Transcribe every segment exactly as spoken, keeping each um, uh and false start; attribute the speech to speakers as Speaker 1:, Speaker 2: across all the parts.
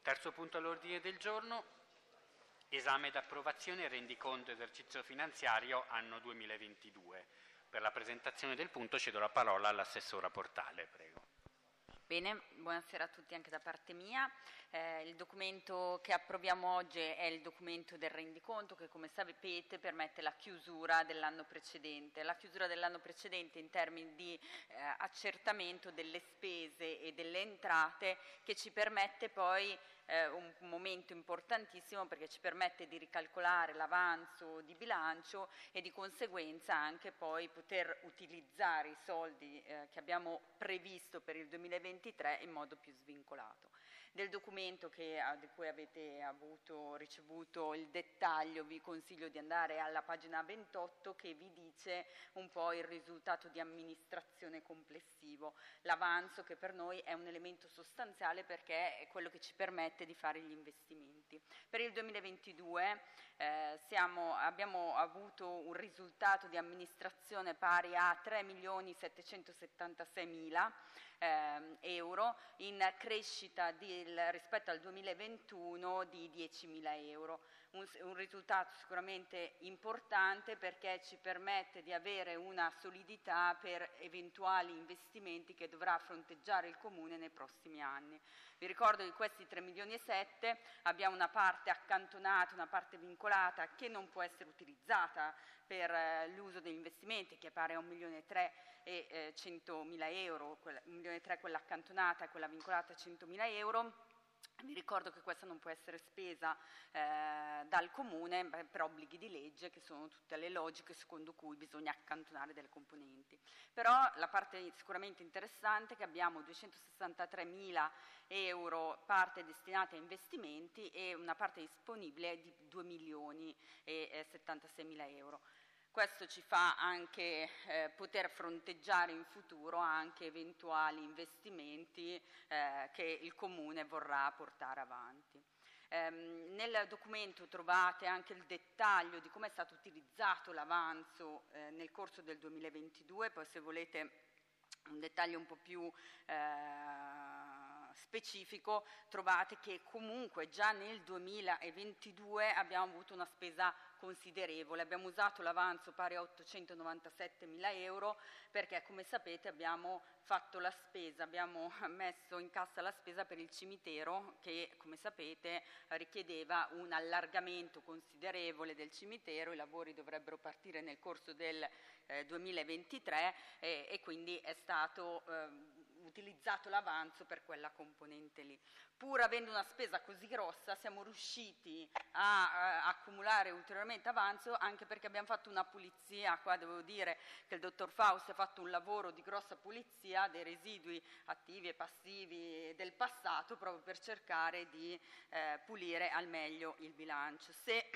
Speaker 1: Terzo punto all'ordine del giorno, esame ed approvazione rendiconto esercizio finanziario anno duemilaventidue. Per la presentazione del punto cedo la parola all'assessora Portale, prego.
Speaker 2: Bene, buonasera a tutti anche da parte mia. Eh, il documento che approviamo oggi è il documento del rendiconto che, come sapete, permette la chiusura dell'anno precedente. La chiusura dell'anno precedente in termini di eh, accertamento delle spese e delle entrate, che ci permette poi eh, un momento importantissimo, perché ci permette di ricalcolare l'avanzo di bilancio e di conseguenza anche poi poter utilizzare i soldi eh, che abbiamo previsto per il duemilaventitré in modo più svincolato. Del documento che, di cui avete avuto, ricevuto il dettaglio, vi consiglio di andare alla pagina ventotto, che vi dice un po' il risultato di amministrazione complessivo, l'avanzo, che per noi è un elemento sostanziale perché è quello che ci permette di fare gli investimenti. Per il duemilaventidue eh, siamo, abbiamo avuto un risultato di amministrazione pari a tre milioni settecentosettantaseimila eh, euro, in crescita di, il, rispetto al duemilaventuno di diecimila euro. Un, un risultato sicuramente importante perché ci permette di avere una solidità per eventuali investimenti che dovrà fronteggiare il Comune nei prossimi anni. Vi ricordo che questi tre milioni e sette abbiamo una parte accantonata, una parte vincolata che non può essere utilizzata per eh, l'uso degli investimenti, che pare a un milione e tre e centomila euro, un milione e tre quella accantonata e quella vincolata a centomila euro. Vi ricordo che questa non può essere spesa eh, dal Comune beh, per obblighi di legge, che sono tutte le logiche secondo cui bisogna accantonare delle componenti. Però la parte sicuramente interessante è che abbiamo duecentosessantatremila euro parte destinate a investimenti e una parte disponibile di due milioni e settantaseimila euro. Questo ci fa anche eh, poter fronteggiare in futuro anche eventuali investimenti eh, che il Comune vorrà portare avanti. Ehm, nel documento trovate anche il dettaglio di come è stato utilizzato l'avanzo eh, nel corso del duemilaventidue, poi se volete un dettaglio un po' più eh, specifico, trovate che comunque già nel duemilaventidue abbiamo avuto una spesa considerevole. Abbiamo usato l'avanzo pari a ottocentonovantasettemila euro perché, come sapete, abbiamo fatto la spesa, abbiamo messo in cassa la spesa per il cimitero che, come sapete, richiedeva un allargamento considerevole del cimitero. I lavori dovrebbero partire nel corso del eh, duemilaventitré eh, e quindi è stato eh, utilizzato l'avanzo per quella componente lì. Pur avendo una spesa così grossa siamo riusciti a, a accumulare ulteriormente avanzo, anche perché abbiamo fatto una pulizia. Qua devo dire che il dottor Fausti ha fatto un lavoro di grossa pulizia dei residui attivi e passivi del passato, proprio per cercare di eh, pulire al meglio il bilancio. Se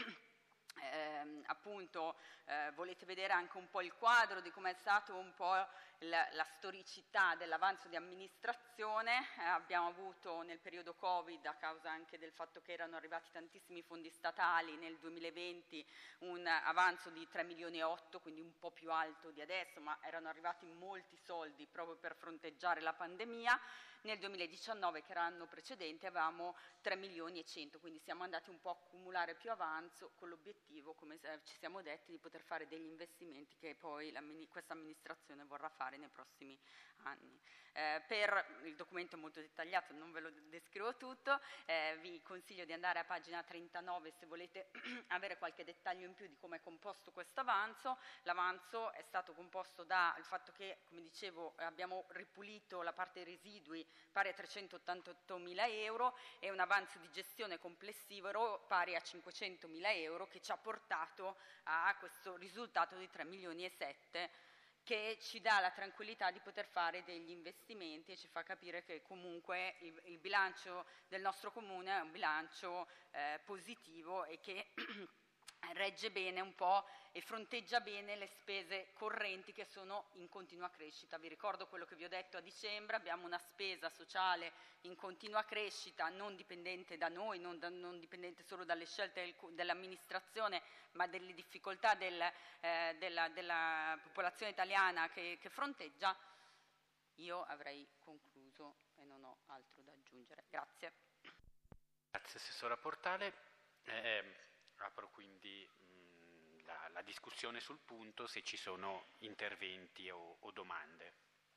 Speaker 2: Eh, appunto eh, volete vedere anche un po' il quadro di come è stato un po' la, la storicità dell'avanzo di amministrazione, eh, abbiamo avuto nel periodo Covid, a causa anche del fatto che erano arrivati tantissimi fondi statali nel duemilaventi, un avanzo di tre milioni e otto, quindi un po' più alto di adesso, ma erano arrivati molti soldi proprio per fronteggiare la pandemia. Nel duemiladiciannove, che era l'anno precedente, avevamo tre milioni e cento, quindi siamo andati un po' a accumulare più avanzo con l'obiettivo, come ci siamo detti, di poter fare degli investimenti che poi questa amministrazione vorrà fare nei prossimi anni. Eh, per il documento è molto dettagliato, non ve lo descrivo tutto, eh, vi consiglio di andare a pagina trentanove se volete avere qualche dettaglio in più di come è composto questo avanzo. L'avanzo è stato composto dal fatto che, come dicevo, abbiamo ripulito la parte residui pari a trecentottantottomila euro e un avanzo di gestione complessivo pari a cinquecentomila euro, che ci ha portato a questo risultato di tre milioni e sette, che ci dà la tranquillità di poter fare degli investimenti e ci fa capire che comunque il, il bilancio del nostro Comune è un bilancio eh, positivo e che regge bene un po' e fronteggia bene le spese correnti che sono in continua crescita. Vi ricordo quello che vi ho detto a dicembre: abbiamo una spesa sociale in continua crescita, non dipendente da noi, non, da, non dipendente solo dalle scelte del, dell'amministrazione, ma delle difficoltà del, eh, della, della popolazione italiana che, che fronteggia. Io avrei concluso e non ho altro da aggiungere. Grazie.
Speaker 1: Grazie Assessora Portale. Eh, apro quindi mh, la, la discussione sul punto, se ci sono interventi o, o domande.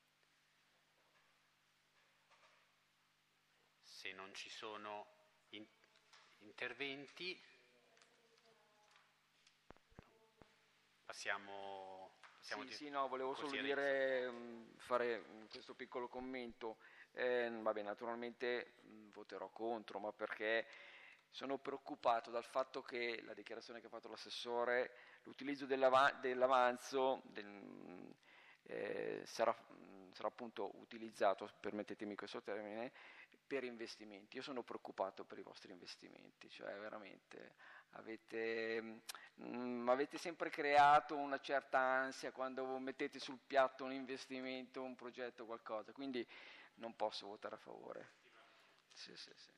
Speaker 1: Se non ci sono in, interventi, passiamo... passiamo
Speaker 3: Sì,
Speaker 1: di,
Speaker 3: sì, no, volevo solo
Speaker 1: così
Speaker 3: dire, mh, fare mh, questo piccolo commento. Eh, vabbè, naturalmente mh, voterò contro, ma perché sono preoccupato dal fatto che la dichiarazione che ha fatto l'assessore, l'utilizzo dell'ava- dell'avanzo del, eh, sarà, mh, sarà appunto utilizzato, permettetemi questo termine, per investimenti. Io sono preoccupato per i vostri investimenti, cioè veramente avete, mh, avete sempre creato una certa ansia quando mettete sul piatto un investimento, un progetto, qualcosa, quindi non posso votare a favore. Sì, sì, sì.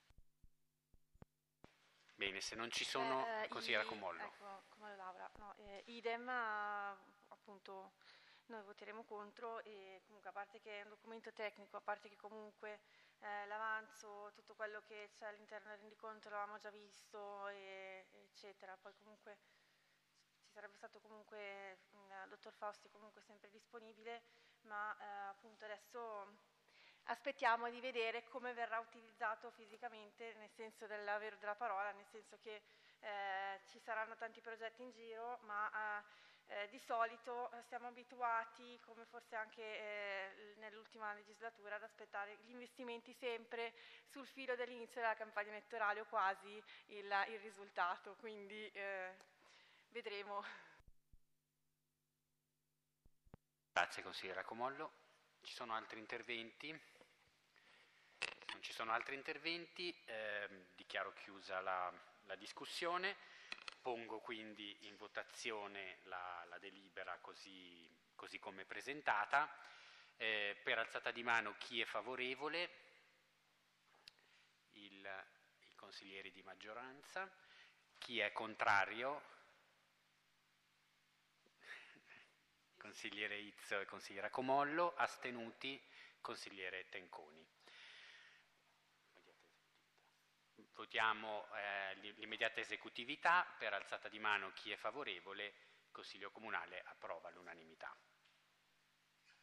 Speaker 1: Bene, se non ci sono,
Speaker 4: Eh, eh,
Speaker 1: così
Speaker 4: i-
Speaker 1: era Comollo.
Speaker 4: Ecco, come Laura, no, eh, idem, eh, appunto, noi voteremo contro e comunque a parte che è un documento tecnico, a parte che comunque eh, l'avanzo, tutto quello che c'è all'interno del rendiconto l'avevamo già visto, e, eccetera, poi comunque ci sarebbe stato comunque il dottor Fausti comunque sempre disponibile, ma eh, appunto adesso aspettiamo di vedere come verrà utilizzato fisicamente, nel senso della, vero della parola, nel senso che eh, ci saranno tanti progetti in giro, ma eh, di solito siamo abituati, come forse anche eh, nell'ultima legislatura, ad aspettare gli investimenti sempre sul filo dell'inizio della campagna elettorale o quasi il, il risultato, quindi eh, vedremo.
Speaker 1: Grazie consigliera Comollo. Ci sono altri interventi? Se non ci sono altri interventi, ehm, dichiaro chiusa la, la discussione. Pongo quindi in votazione la, la delibera così, così come presentata. Eh, per alzata di mano chi è favorevole? Il, I consiglieri di maggioranza. Chi è contrario? Consigliere Izzo e consigliera Comollo. Astenuti? Consigliere Tenconi. Votiamo eh, l'immediata esecutività. Per alzata di mano chi è favorevole? Il Consiglio Comunale approva all'unanimità.